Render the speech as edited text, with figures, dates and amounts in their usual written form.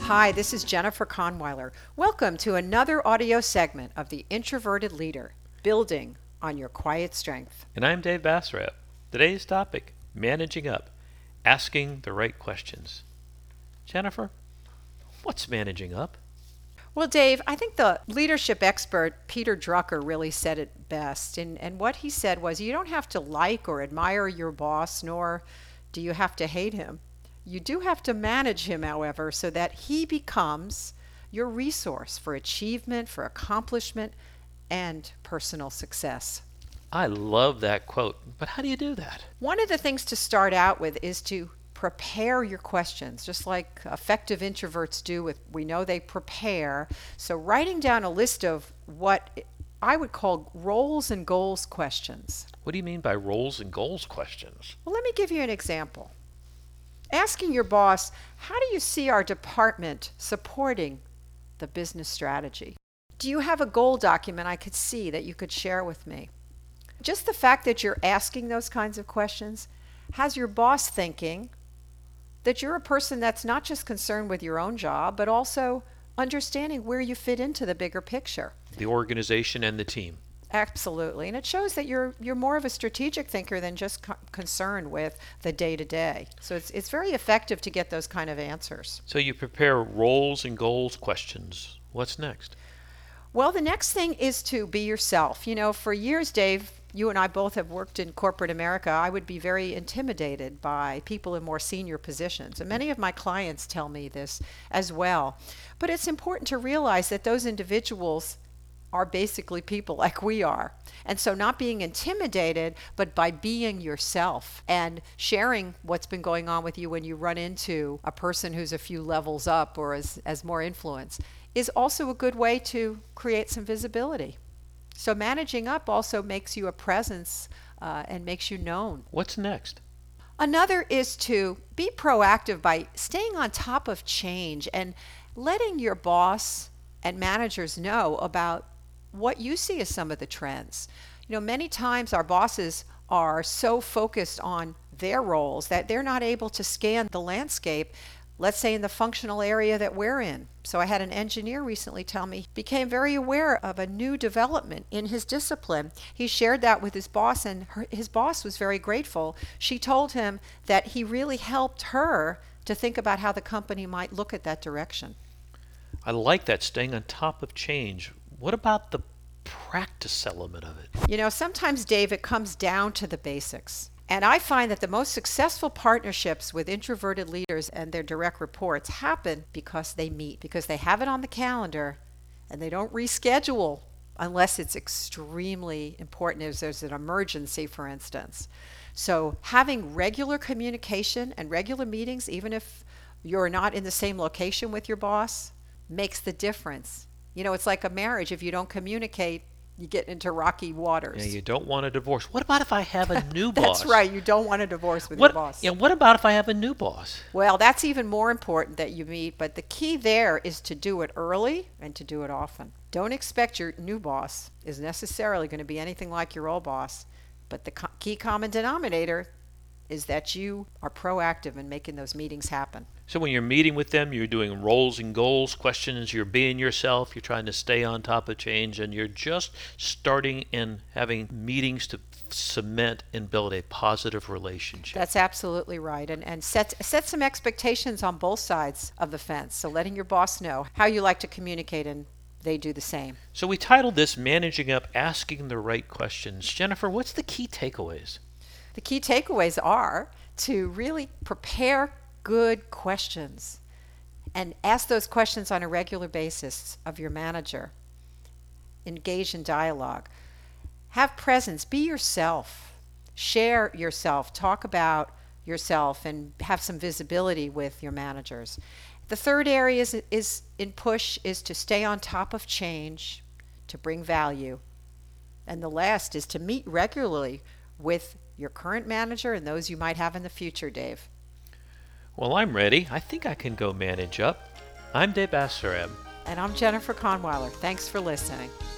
Hi, this is Jennifer Conweiler. Welcome to another audio segment of The Introverted Leader, Building on Your Quiet Strength. And I'm Dave Basarab. Today's topic, managing up, asking the right questions. Jennifer, what's managing up? Well, Dave, I think the leadership expert Peter Drucker really said it best. And what he said was, you don't have to like or admire your boss, nor do you have to hate him. You do have to manage him, however, so that he becomes your resource for achievement, for accomplishment, and personal success. I love that quote, but how do you do that? One of the things to start out with is to prepare your questions, just like effective introverts do with, we know they prepare. So writing down a list of what I would call roles and goals questions. What do you mean by roles and goals questions? Well, let me give you an example. Asking your boss, how do you see our department supporting the business strategy? Do you have a goal document I could see that you could share with me? Just the fact that you're asking those kinds of questions has your boss thinking that you're a person that's not just concerned with your own job, but also understanding where you fit into the bigger picture. The organization and the team. Absolutely. And it shows that you're more of a strategic thinker than just concerned with the day-to-day. So it's very effective to get those kind of answers. So you prepare roles and goals questions. What's next? Well, the next thing is to be yourself. You know, for years, Dave, you and I both have worked in corporate America. I would be very intimidated by people in more senior positions. And many of my clients tell me this as well. But it's important to realize that those individuals are basically people like we are. And so not being intimidated, but by being yourself and sharing what's been going on with you when you run into a person who's a few levels up or as more influence is also a good way to create some visibility. So managing up also makes you a presence and makes you known. What's next? Another is to be proactive by staying on top of change and letting your boss and managers know about what you see as some of the trends. You know, many times our bosses are so focused on their roles that they're not able to scan the landscape, let's say in the functional area that we're in. So I had an engineer recently tell me he became very aware of a new development in his discipline. He shared that with his boss, and his boss was very grateful. She told him that he really helped her to think about how the company might look at that direction. I like that, staying on top of change. What about the practice element of it? You know, sometimes, Dave, it comes down to the basics. And I find that the most successful partnerships with introverted leaders and their direct reports happen because they meet, because they have it on the calendar and they don't reschedule unless it's extremely important, if there's an emergency, for instance. So having regular communication and regular meetings, even if you're not in the same location with your boss, makes the difference. You know, it's like a marriage. If you don't communicate, you get into rocky waters. Yeah, you don't want a divorce. What about if I have a new boss? That's right. You don't want a divorce with your boss. Yeah, what about if I have a new boss? Well, that's even more important that you meet, but the key there is to do it early and to do it often. Don't expect your new boss is necessarily going to be anything like your old boss, but the key common denominator is that you are proactive in making those meetings happen. So when you're meeting with them, you're doing roles and goals questions, you're being yourself, you're trying to stay on top of change, and you're just starting and having meetings to cement and build a positive relationship. That's absolutely right. And set some expectations on both sides of the fence. So letting your boss know how you like to communicate, and they do the same. So we titled this Managing Up, Asking the Right Questions. Jennifer, what's the key takeaways? The key takeaways are to really prepare good questions and ask those questions on a regular basis of your manager. Engage in dialogue. Have presence. Be yourself. Share yourself. Talk about yourself and have some visibility with your managers. The third area is to stay on top of change, to bring value. And the last is to meet regularly with your current manager and those you might have in the future, Dave. Well, I'm ready. I think I can go manage up. I'm Dave Basarab. And I'm Jennifer Conweiler. Thanks for listening.